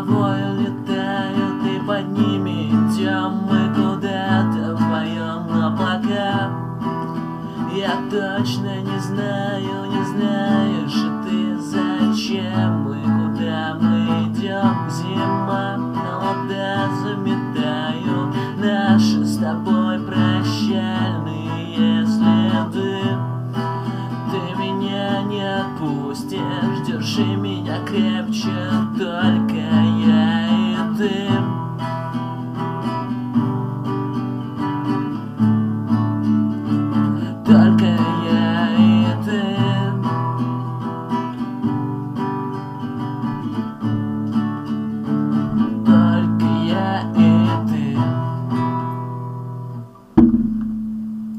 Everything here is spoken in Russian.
тобою летают, и под ними идем мы куда-то вдвоем облака. Я точно не знаю, не знаю,